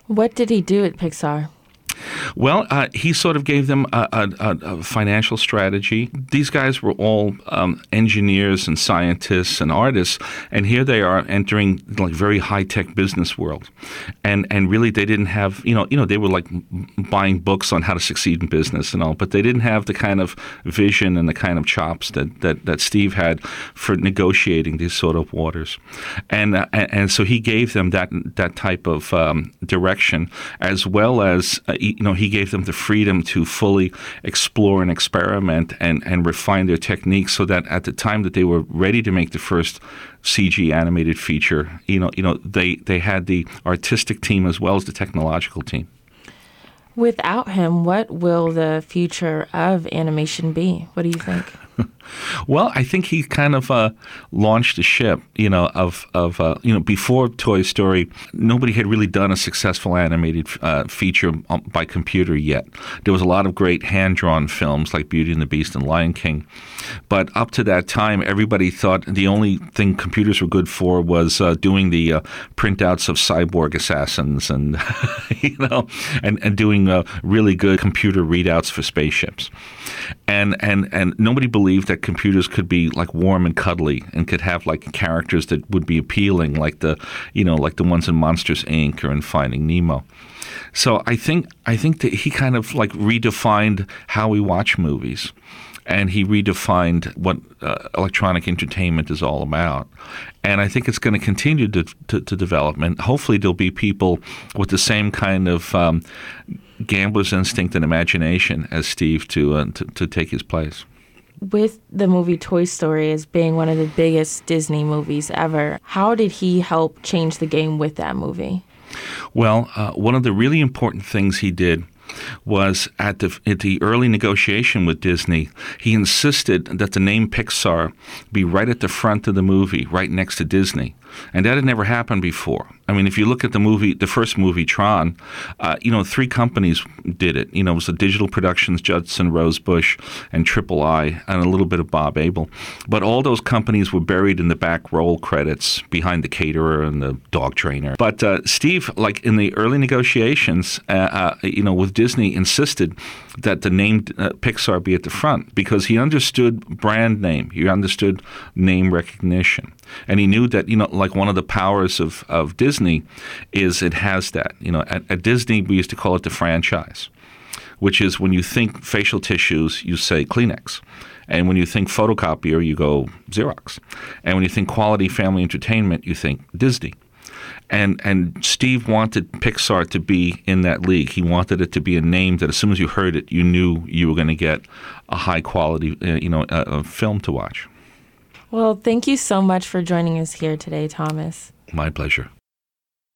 What did he do at Pixar? Well, he sort of gave them a financial strategy. These guys were all engineers and scientists and artists, and here they are entering like very high tech business world, and really they didn't have they were like buying books on how to succeed in business and all, but they didn't have the kind of vision and the kind of chops that Steve had for negotiating these sort of waters, and so he gave them that type of direction, as well as he gave them the freedom to fully explore and experiment and refine their techniques, so that at the time that they were ready to make the first CG animated feature, they had the artistic team as well as the technological team. Without him, what will the future of animation be? What do you think? Well, I think he kind of launched the ship, before Toy Story, nobody had really done a successful animated feature by computer yet. There was a lot of great hand-drawn films like Beauty and the Beast and Lion King. But up to that time, everybody thought the only thing computers were good for was doing the printouts of cyborg assassins and, and doing really good computer readouts for spaceships. And nobody believed that computers could be like warm and cuddly and could have like characters that would be appealing, like the ones in Monsters, Inc. or in Finding Nemo. So I think that he kind of like redefined how we watch movies, and he redefined what electronic entertainment is all about. And I think it's going to continue to develop. And hopefully there'll be people with the same kind of gambler's instinct and imagination as Steve to take his place. With the movie Toy Story as being one of the biggest Disney movies ever, how did he help change the game with that movie? Well, one of the really important things he did was at the early negotiation with Disney, he insisted that the name Pixar be right at the front of the movie, right next to Disney. And that had never happened before. I mean, if you look at the first movie, Tron, 3 companies did it. It was the Digital Productions, Judson Rosebush, and Triple I, and a little bit of Bob Abel. But all those companies were buried in the back roll credits behind the caterer and the dog trainer. But Steve, like in the early negotiations, with Disney, insisted that the name Pixar be at the front because he understood brand name. He understood name recognition. And he knew that, like one of the powers of Disney is it has that. At Disney, we used to call it the franchise, which is when you think facial tissues, you say Kleenex. And when you think photocopier, you go Xerox. And when you think quality family entertainment, you think Disney. And Steve wanted Pixar to be in that league. He wanted it to be a name that as soon as you heard it, you knew you were going to get a high quality, film to watch. Well, thank you so much for joining us here today, Thomas. My pleasure.